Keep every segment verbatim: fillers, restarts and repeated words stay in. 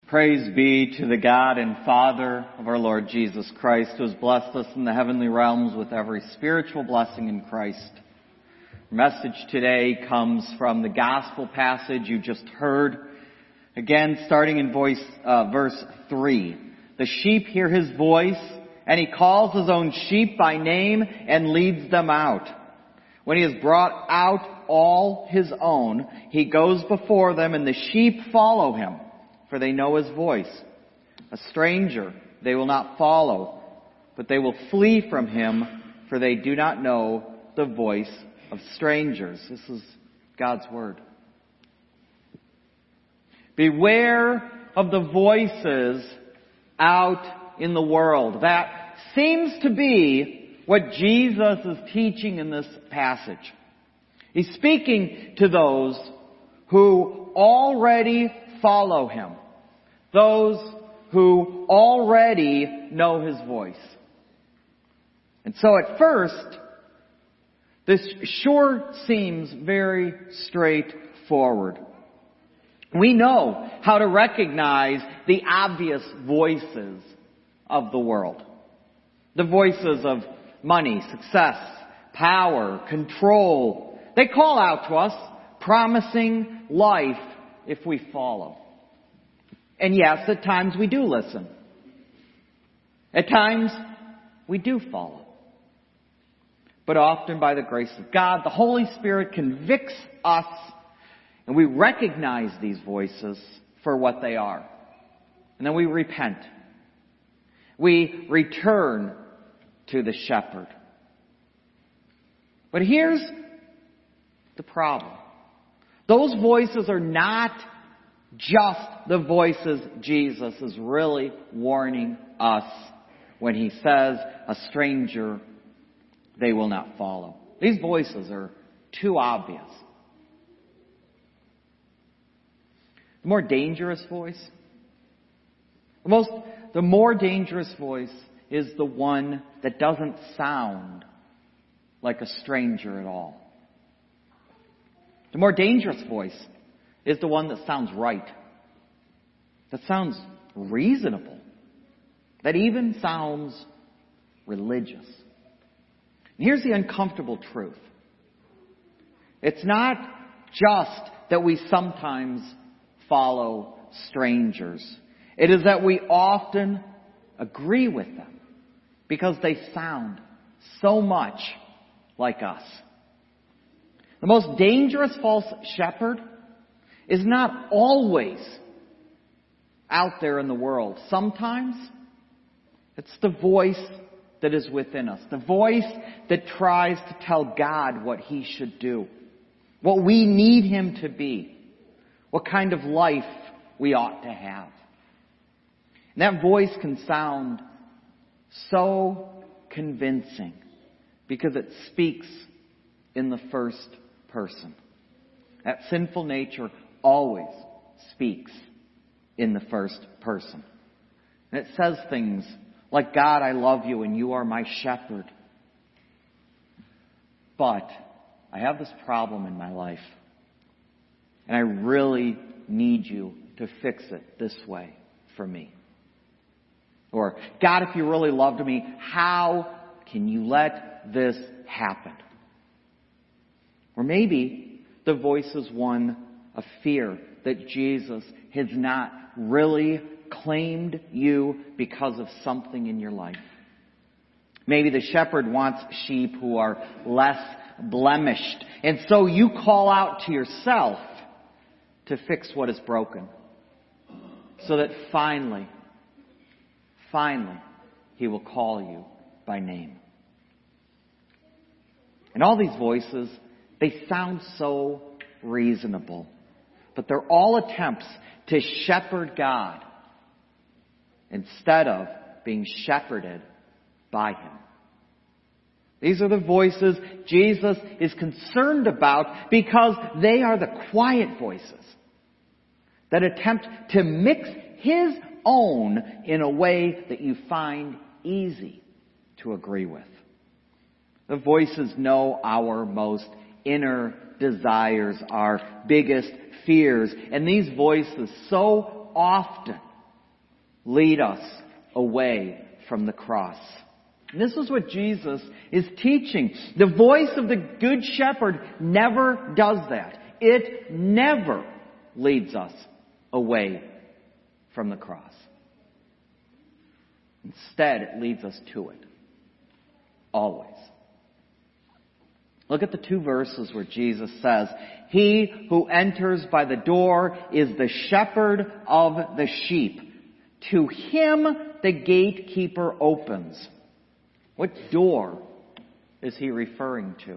Praise be to the God and Father of our Lord Jesus Christ, who has blessed us in the heavenly realms with every spiritual blessing in Christ. Our message today comes from the gospel passage you just heard. Again, starting in voice, uh, verse three. The sheep hear his voice, and he calls his own sheep by name and leads them out. When he has brought out all his own, he goes before them, and the sheep follow him, for they know his voice. A stranger they will not follow, but they will flee from him, for they do not know the voice of strangers. This is God's word. Beware of the voices out in the world. That seems to be what Jesus is teaching in this passage. He's speaking to those who already follow him. Those who already know his voice. And so at first, this sure seems very straightforward. We know how to recognize the obvious voices of the world. The voices of money, success, power, control. They call out to us, promising life if we follow. And yes, at times we do listen. At times we do follow. But often by the grace of God, the Holy Spirit convicts us, and we recognize these voices for what they are. And then we repent. We return to the shepherd. But here's the problem. Those voices are not just the voices Jesus is really warning us when he says, a stranger they will not follow. These voices are too obvious. The more dangerous voice, the most, the more dangerous voice is the one that doesn't sound like a stranger at all. The more dangerous voice is the one that sounds right, that sounds reasonable, that even sounds religious. And here's the uncomfortable truth. It's not just that we sometimes follow strangers. It is that we often agree with them because they sound so much like us. The most dangerous false shepherd is not always out there in the world. Sometimes it's the voice that is within us. The voice that tries to tell God what he should do. What we need him to be. What kind of life we ought to have. And that voice can sound so convincing because it speaks in the first person. That sinful nature always speaks in the first person. And it says things like, God, I love you and you are my shepherd. But I have this problem in my life. And I really need you to fix it this way for me. Or, God, if you really loved me, how can you let this happen? Or maybe the voice is one of fear that Jesus has not really claimed you because of something in your life. Maybe the shepherd wants sheep who are less blemished. And so you call out to yourself to fix what is broken. So that finally, finally, he will call you by name. And all these voices, they sound so reasonable. But they're all attempts to shepherd God instead of being shepherded by him. These are the voices Jesus is concerned about because they are the quiet voices that attempt to mix his own in a way that you find easy to agree with. The voices know our most inner desires, our biggest fears. And these voices so often lead us away from the cross. And this is what Jesus is teaching. The voice of the Good Shepherd never does that. It never leads us away from the cross. Instead, it leads us to it. Always. Look at the two verses where Jesus says, "He who enters by the door is the shepherd of the sheep. To him the gatekeeper opens." What door is he referring to?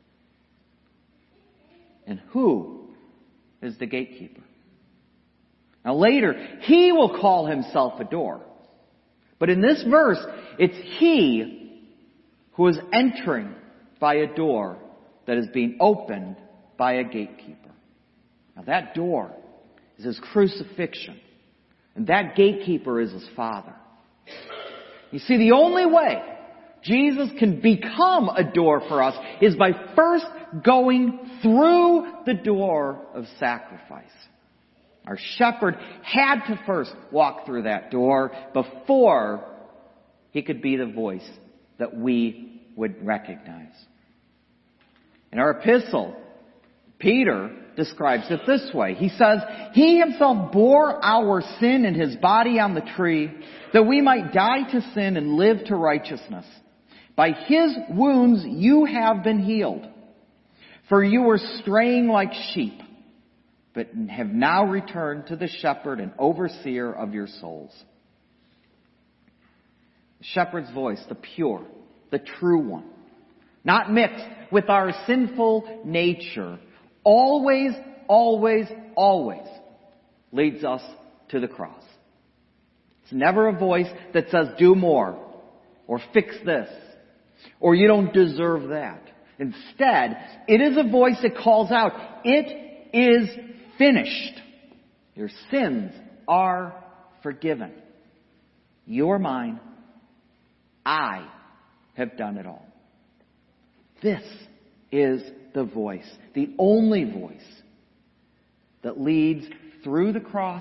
And who is the gatekeeper? Now later, he will call himself a door. But in this verse, it's he who is entering by a door that is being opened by a gatekeeper. Now that door is his crucifixion. And that gatekeeper is his Father. You see, the only way Jesus can become a door for us is by first going through the door of sacrifice. Our shepherd had to first walk through that door before he could be the voice that we would recognize. In our epistle, Peter describes it this way. He says, "He himself bore our sin in his body on the tree, that we might die to sin and live to righteousness. By his wounds you have been healed. For you were straying like sheep, but have now returned to the shepherd and overseer of your souls." The shepherd's voice, the pure, the true one, not mixed with our sinful nature, always, always, always leads us to the cross. It's never a voice that says, "Do more," or "Fix this," or "You don't deserve that." Instead, it is a voice that calls out, "It is finished. Your sins are forgiven. You're mine. I have done it all." This is the voice, the only voice that leads through the cross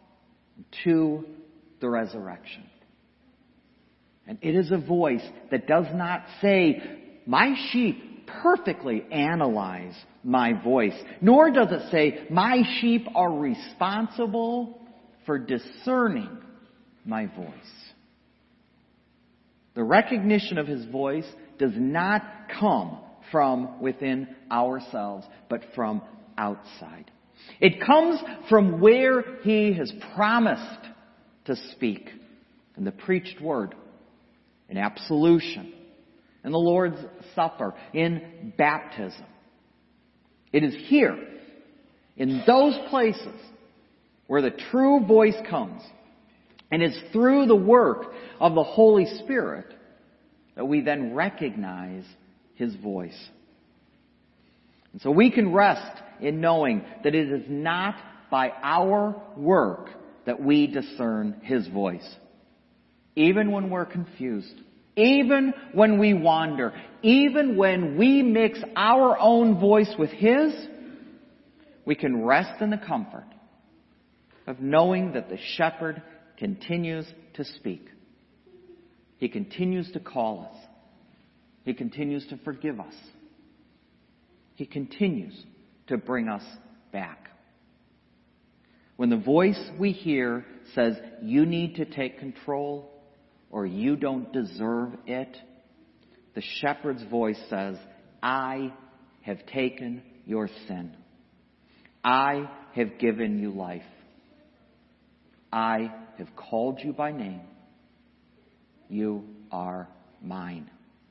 to the resurrection. And it is a voice that does not say, "My sheep perfectly analyze my voice," nor does it say, "My sheep are responsible for discerning my voice." The recognition of his voice does not come from within ourselves, but from outside. It comes from where he has promised to speak in the preached word, in absolution, in the Lord's Supper, in baptism. It is here, in those places, where the true voice comes. And it's through the work of the Holy Spirit that we then recognize his voice. And so we can rest in knowing that it is not by our work that we discern his voice. Even when we're confused, even when we wander, even when we mix our own voice with his, we can rest in the comfort of knowing that the shepherd continues to speak. He continues to call us. He continues to forgive us. He continues to bring us back. When the voice we hear says, "You need to take control," or "You don't deserve it," the shepherd's voice says, "I have taken your sin. I have given you life. I have called you by name. You are mine."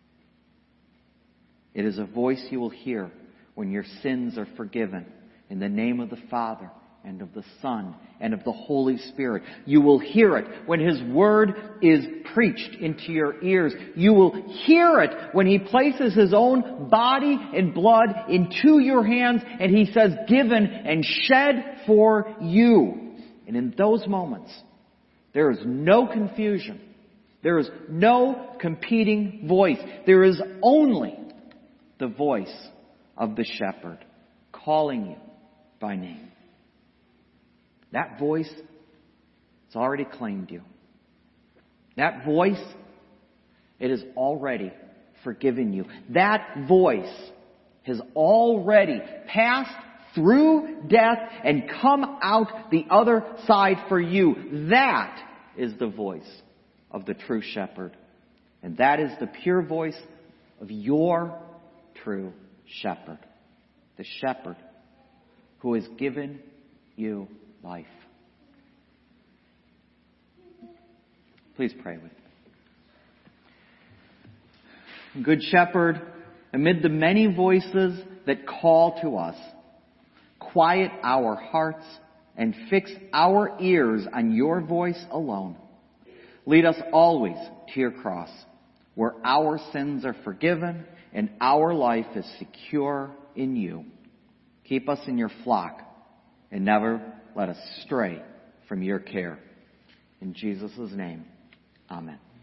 It is a voice you will hear when your sins are forgiven in the name of the Father and of the Son and of the Holy Spirit. You will hear it when his word is preached into your ears. You will hear it when he places his own body and blood into your hands and he says, "Given and shed for you." And in those moments, there is no confusion. There is no competing voice. There is only the voice of the shepherd calling you by name. That voice has already claimed you. That voice, it has already forgiven you. That voice has already passed through death and come out the other side for you. That is the voice of the true shepherd. And that is the pure voice of your true shepherd. The shepherd who has given you life. Please pray with me. Good shepherd, amid the many voices that call to us, quiet our hearts and fix our ears on your voice alone. Lead us always to your cross, where our sins are forgiven and our life is secure in you. Keep us in your flock and never let us stray from your care. In Jesus' name, amen.